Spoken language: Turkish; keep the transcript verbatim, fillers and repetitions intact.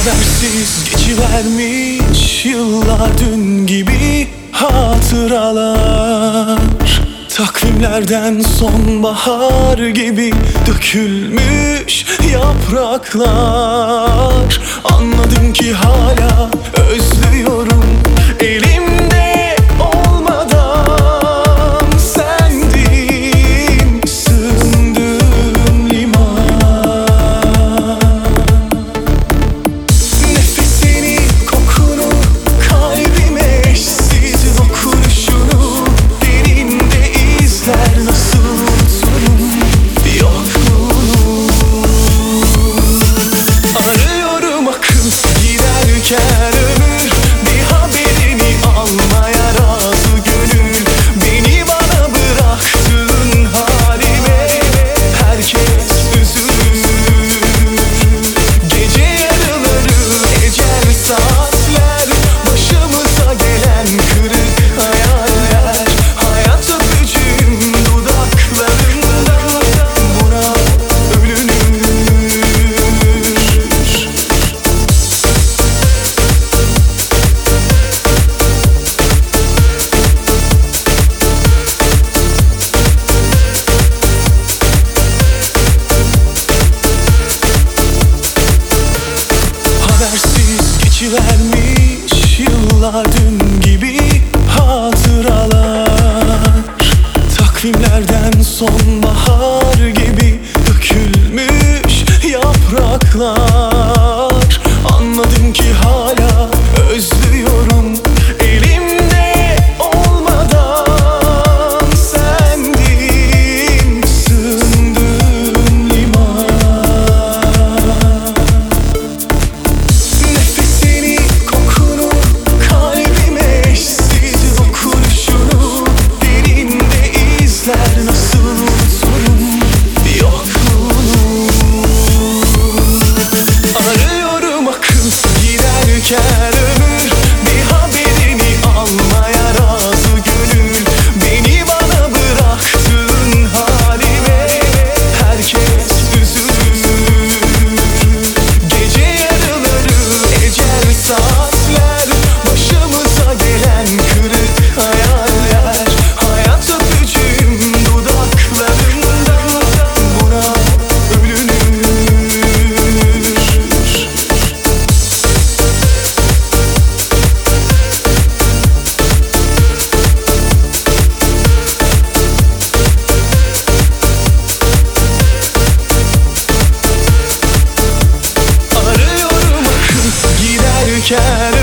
Habersiz geçivermiş yıllar, dün gibi hatıralar. Takvimlerden sonbahar gibi dökülmüş yapraklar. Anladım ki hala özlüyorum, elimde olmadan sendin sığındığım liman. Nefesini, kokunu, kalbime eşsiz dokunuşunu derinde izler, nasıl unuturum yokluğunu. Arıyorum akıl giderken ömür, bir haberini almaya razı gönül. Beni bana bıraktığın halime herkes üzülür. Gece yarıları, ecel saatler, başımıza gelen kırık hayaller. Hayat öpücüğüm dudaklarında, buna ölünür. Habersiz geçivermiş yıllar, dün gibi hatıralar. Takvimlerden sonbahar gibi dökülmüş yapraklar. Anladım ki hala özlüyorum, elimde olmadan sendin sığındığım liman. Nefesini, kokunu, kalbime eşsiz dokunuşunu derinde izler, nasıl unuturum yokluğunu. Arıyorum akıl giderken ömür, bir haberini almaya razı gönül. Beni bana bıraktığın halime herkes üzülür. Gece yarıları, ecel saatler, başımıza gelen kırık hayaller. Hayat öpücüğüm dudaklarında, buna ölünür. Arıyorum akıl giderken